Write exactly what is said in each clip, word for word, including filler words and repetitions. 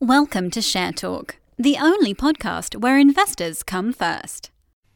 Welcome to Share Talk, the only podcast where investors come first.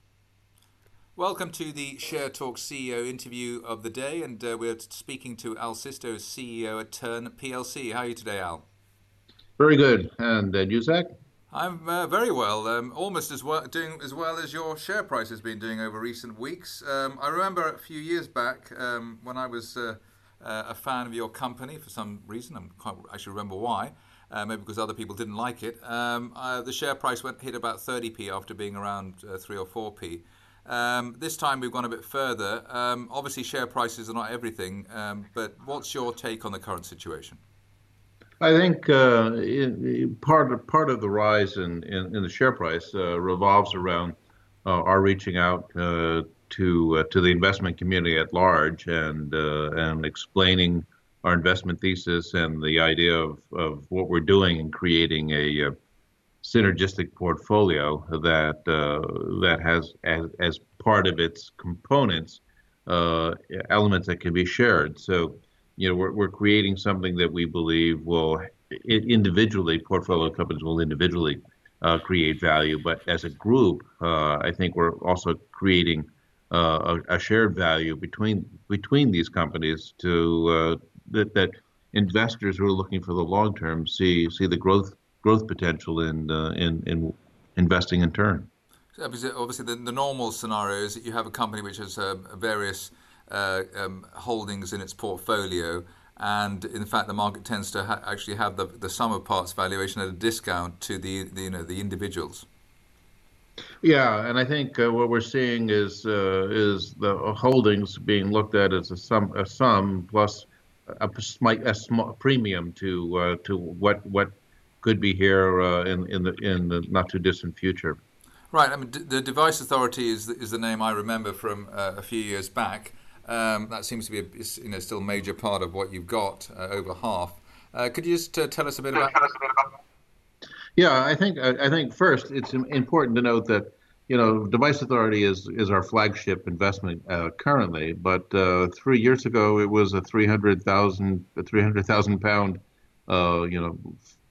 Welcome to the Share Talk C E O interview of the day, and uh, we're speaking to Al Sisto, C E O at Turn P L C. How are you today, Al? Very good. And uh, you, Zach? I'm uh, very well, um, almost as well, doing as well as your share price has been doing over recent weeks. Um, I remember a few years back um, when I was uh, uh, a fan of your company for some reason. I can't actually remember why. Uh, maybe because other people didn't like it. Um, uh, the share price went hit about thirty p after being around uh, three or four p. Um, this time we've gone a bit further. Um, obviously, share prices are not everything, um, but what's your take on the current situation? I think uh, in, part of, part of the rise in, in, in the share price uh, revolves around uh, our reaching out uh, to uh, to the investment community at large and uh, and explaining our investment thesis and the idea of, of what we're doing in creating a, uh synergistic portfolio that uh, that has as, as part of its components uh, elements that can be shared. So, you know, we're we're creating something that we believe will individually portfolio companies will individually uh, create value, but as a group, uh, I think we're also creating uh, a, a shared value between between these companies to uh, that that investors who are looking for the long term see see the growth growth potential in uh, in in investing in Turn. Obviously, obviously the, the normal scenario is that you have a company which has uh, various uh, um, holdings in its portfolio, and in fact the market tends to ha- actually have the, the sum of parts valuation at a discount to the, the you know the individuals. Yeah, and I think uh, what we're seeing is uh, is the holdings being looked at as a sum a sum plus a, a small premium to uh, to what what could be here uh, in in the in the not too distant future. Right. I mean, d- the Device Authority is the, is the name I remember from uh, a few years back. Um, that seems to be a you know still a major part of what you've got, uh, over half. Uh, could you just uh, tell us a bit about? Yeah, I think I think first it's important to note that you know Device Authority is is our flagship investment uh, currently, but uh, three years ago it was a three hundred thousand a three hundred thousand pound uh, you know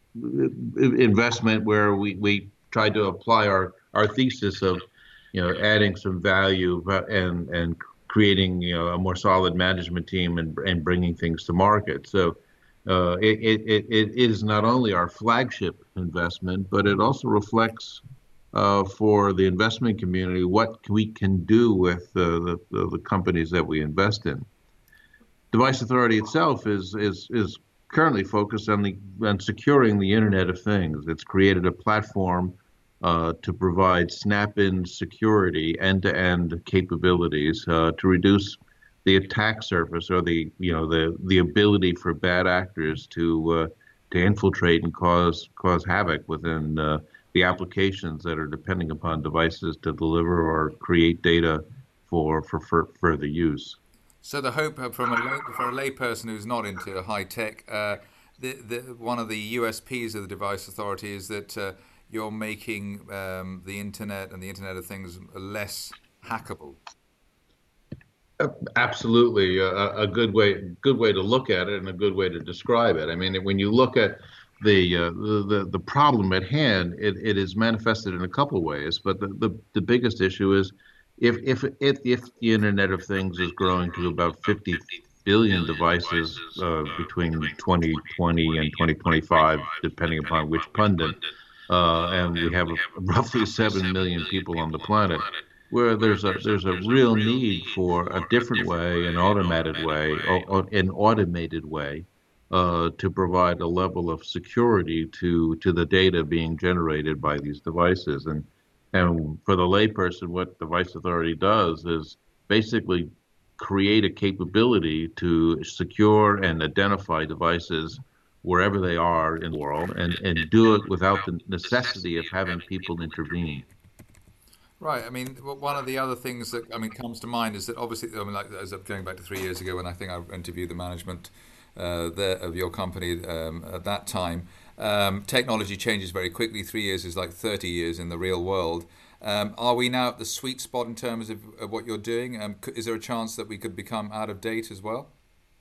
investment where we, we tried to apply our, our thesis of, you know, adding some value and and creating, you know, a more solid management team and and bringing things to market. So uh, it, it, it is not only our flagship investment, but it also reflects uh, for the investment community what we can do with uh, the, the the companies that we invest in. Device Authority itself is is is currently focused on the on securing the Internet of Things. It's created a platform uh, to provide snap-in security, end-to-end capabilities uh, to reduce the attack surface or the you know the the ability for bad actors to uh, to infiltrate and cause cause havoc within uh, the applications that are depending upon devices to deliver or create data for for, for further use. So the hope from a lay, for a layperson who's not into high tech, uh, the, the, one of the U S Ps of the Device Authority is that uh, you're making um, the internet and the Internet of Things less hackable. Absolutely, a, a good way good way to look at it and a good way to describe it. I mean, when you look at the uh, the the problem at hand, it, it is manifested in a couple of ways. But the, the, the biggest issue is if if if if the Internet of Things is growing to about fifty billion devices uh, between twenty twenty and twenty twenty-five, depending upon which pundit, uh, and we have roughly seven million people on the planet, where there's a there's a real need for a different way, an automated way, or, or an automated way uh, to provide a level of security to to the data being generated by these devices. And and for the layperson, what Device Authority does is basically create a capability to secure and identify devices wherever they are in the world, and, and do it without the necessity of having people intervene. Right. I mean, one of the other things that I mean comes to mind is that obviously, I mean, like as of going back to three years ago when I think I interviewed the management uh, there of your company um, at that time, um, technology changes very quickly. Three years is like thirty years in the real world. Um, are we now at the sweet spot in terms of, of what you're doing? Um, is there a chance that we could become out of date as well?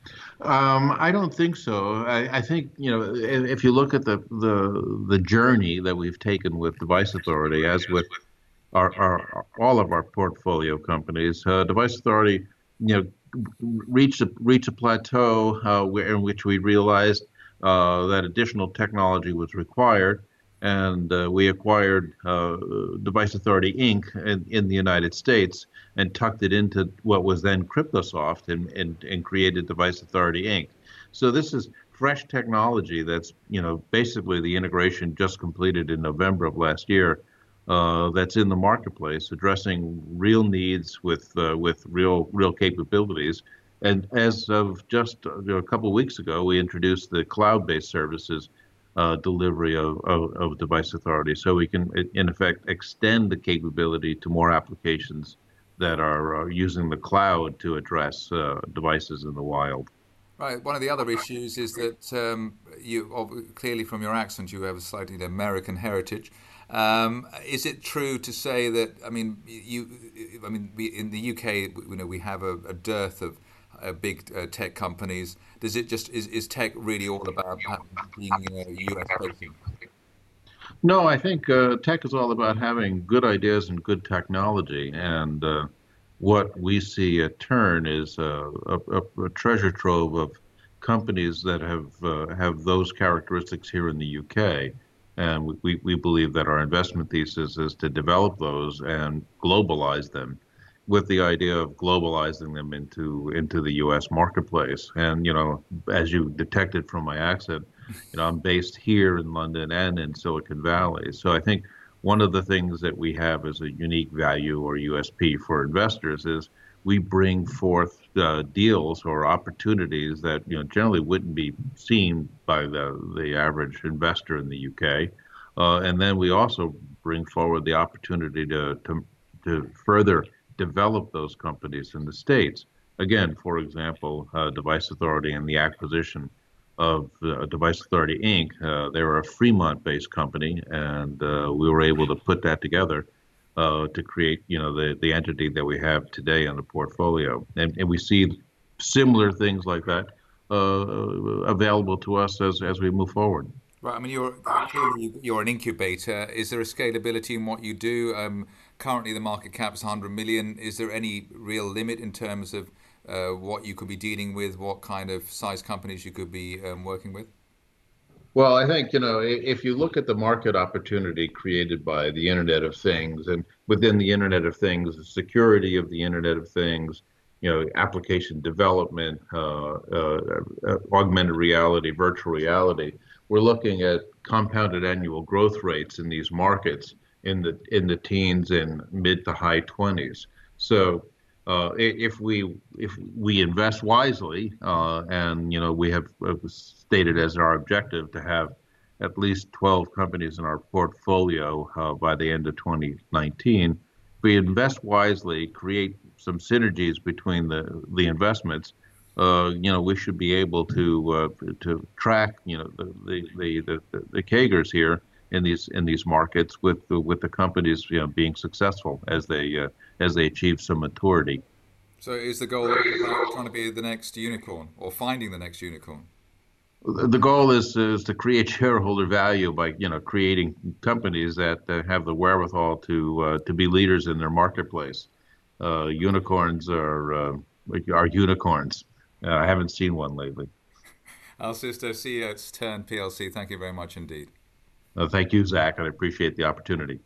Um, I don't think so. I, I think, you know, if, if you look at the, the the journey that we've taken with Device Authority, as with our, our all of our portfolio companies, uh, Device Authority, you know, reached a reached a plateau uh, where, in which we realized uh, that additional technology was required, and uh, we acquired uh, Device Authority Incorporated in, in the United States and tucked it into what was then Cryptosoft and, and, and created Device Authority Incorporated. So this is fresh technology that's, you know, basically the integration just completed in November of last year, uh, that's in the marketplace, addressing real needs with uh, with real real capabilities. And as of just uh, you know, a couple of weeks ago, we introduced the cloud-based services uh, delivery of, of, of Device Authority, so we can, in effect, extend the capability to more applications that are uh, using the cloud to address uh, devices in the wild. Right. One of the other issues is that um, you ob- clearly, from your accent, you have a slightly American heritage. Um, is it true to say that? I mean, you. I mean, we, in the U K, you know, we have a, a dearth of uh, big uh, tech companies. Does it just is, is tech really all about ha- being uh, U S facing? No, I think uh, tech is all about having good ideas and good technology. And uh, what we see at Turn is uh, a, a, a treasure trove of companies that have uh, have those characteristics here in the U K. And we, we we believe that our investment thesis is to develop those and globalize them with the idea of globalizing them into into the U S marketplace. And, you know, as you detected from my accent, you know, I'm based here in London and in Silicon Valley. So I think one of the things that we have as a unique value or U S P for investors is we bring forth uh, deals or opportunities that, you know, generally wouldn't be seen by the the average investor in the U K. Uh, and then we also bring forward the opportunity to to to further develop those companies in the States. Again, for example, uh, Device Authority and the acquisition of uh, Device Authority Incorporated. Uh, they were a Fremont-based company, and uh, we were able to put that together uh, to create, you know, the the entity that we have today in the portfolio. And, and we see similar things like that uh, available to us as as we move forward. Right. I mean, you're clearly you- you're an incubator. Is there a scalability in what you do? Um, currently, the market cap is one hundred million. Is there any real limit in terms of uh, what you could be dealing with? What kind of size companies you could be um, working with? Well, I think, you know, i- if you look at the market opportunity created by the Internet of Things, and within the Internet of Things, the security of the Internet of Things, you know, application development, uh, uh, uh, augmented reality, virtual reality, we're looking at compounded annual growth rates in these markets in the in the teens and mid to high twenties. So uh, if we if we invest wisely, uh, and, you know, we have uh, stated as our objective to have at least twelve companies in our portfolio uh, by the end of twenty nineteen. If we invest wisely, create some synergies between the the investments, uh, you know, we should be able to uh, to track, you know, the the the the, the CAGRs here in these in these markets with the, with the companies, you know, being successful as they uh, as they achieve some maturity. So, is the goal about trying to be the next unicorn or finding the next unicorn? The goal is is to create shareholder value by, you know, creating companies that, that have the wherewithal to uh, to be leaders in their marketplace. Uh, unicorns are uh, are unicorns. Uh, I haven't seen one lately. Al Sisto, C E O at Turn P L C. Thank you very much indeed. Uh, thank you, Zach. I appreciate the opportunity.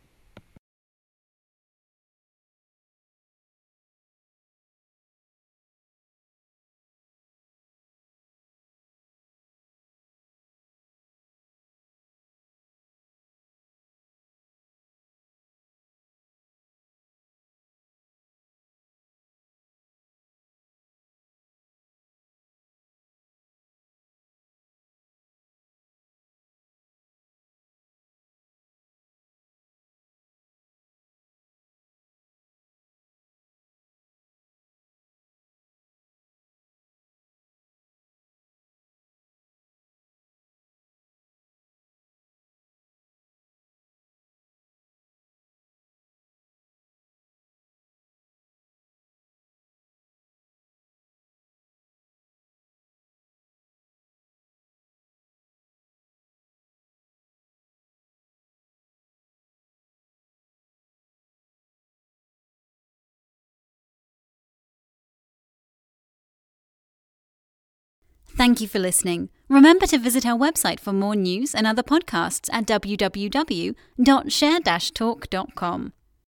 Thank you for listening. Remember to visit our website for more news and other podcasts at w w w dot share dash talk dot com.